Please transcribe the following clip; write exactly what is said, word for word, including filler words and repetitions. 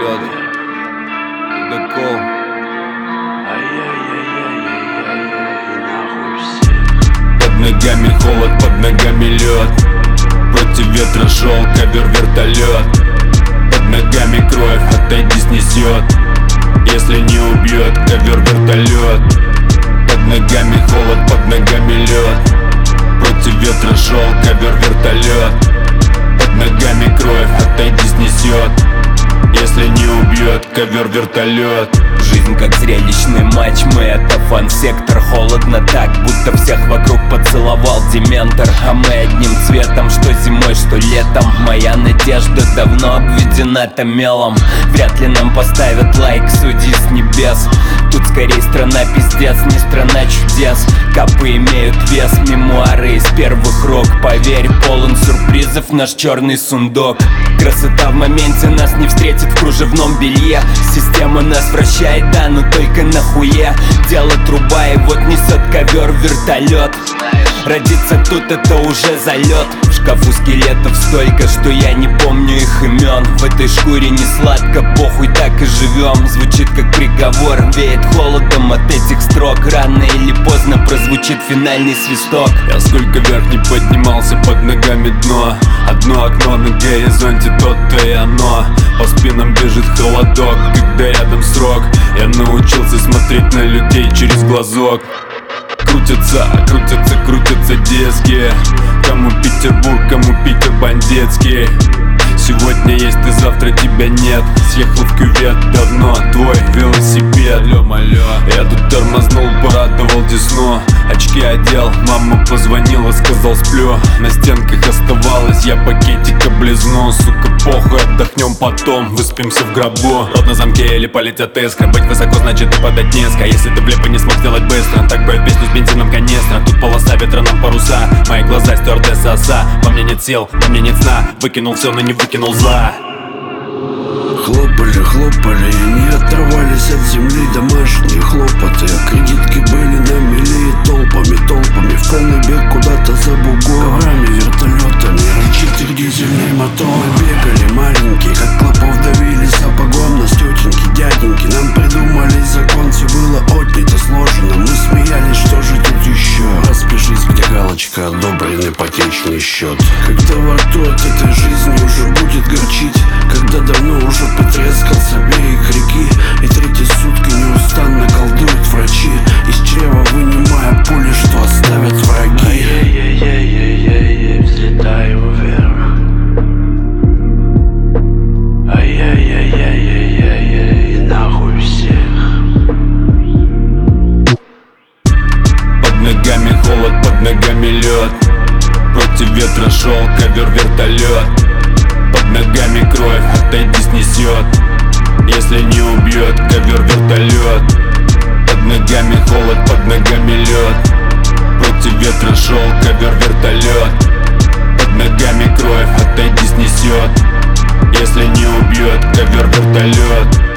вертолет. Ледокол. Под ногами холод, под ногами лед. Против ветра шел ковер-вертолет. Под ногами кровь, отойди, снесет. Если не убьет ковер-вертолет. Под ногами холод, под ногами лед. Против ветра шел ковер-вертолет. Под ногами кровь, отойди, снесет. Если не убьет ковер-вертолет. Жизнь как зрелищный матч, мы это фан-сектор. Холодно так, будто всех вокруг поцеловал дементор. А мы одним цветом, что зимой, что летом. Моя надежда давно обведена-то мелом. Вряд ли нам поставят лайк, суди с небес. Тут скорее страна пиздец, не страна чудес. Капы имеют вес, мемуары из первых рук. Поверь, полон сюрпризов наш черный сундук. Красота в моменте нас не встретит в кружевном белье. Система нас вращает, да, но только нахуе. Дело труба, и вот несет ковер-вертолет. Родиться тут это уже залет. В шкафу скелетов столько, что я не помню их имен. В этой шкуре не сладко, похуй, так и живем. Звучит как приговор, веет холодом от этих строк. Рано или поздно прозвучит финальный свисток. Я сколько вверх не поднимался, под ногами дно. Одно окно на горизонте, то-то и оно. По спинам бежит холодок, когда рядом срок. Я научился смотреть на людей через глазок. Крутятся, крутятся, крутятся диски. Кому Петербург, кому Питер бандитский. Сегодня есть ты, завтра тебя нет. Съехал в кювет, давно твой велосипед. Алло, алло. Я тут тормознул, порадовал десну. Очки одел, мама позвонила, сказал сплю. На стенках оставалось, я пакетик облизну. Сука, похуй, отдохнем потом, выспимся в гробу. Рот на замке или полетят искры. Быть высоко, значит и падать низко. Если ты влепо не смог сделать быстро, так бы песню с бензином канистра. Тут полоса, ветра нам паруса. Мои глаза стюардесса оса. Во мне нет сил, во мне нет сна. Выкинул все, но не выкинул зла. Хлопали, хлопали и не отрывались от земли домашние хлопоты. Кредитки были на мели толпами, толпами. В полный бег куда-то за бугор. Коврами, вертолетами, рычит их дизельный мотор. Мы бегали маленькие, как клопов давили сапогом. Нас тетеньки, дяденьки нам придумали закон. Все было отнято, сложено. Мы смеялись, что же тут еще. Распишись, где галочка, одобрен ипотечный счет. Когда во рту от этой жизни уже будет горчить. Когда давно уже потрескался берег реки. И третьи сутки неустанно колдуют врачи, из чрева вынимая пули, что оставят враги. Ай-яй-яй-яй-яй-яй, взлетаю вверх. Ай-яй-яй-яй-яй-яй, нахуй всех. Под ногами холод, под ногами лед. Против ветра шел ковер-вертолет. Под ногами кровь, отойди, снесет. Если не убьет ковер-вертолет. Под ногами холод, под ногами лед. Против ветра шел ковер-вертолет. Под ногами кровь, отойди, снесет. Если не убьет ковер-вертолет.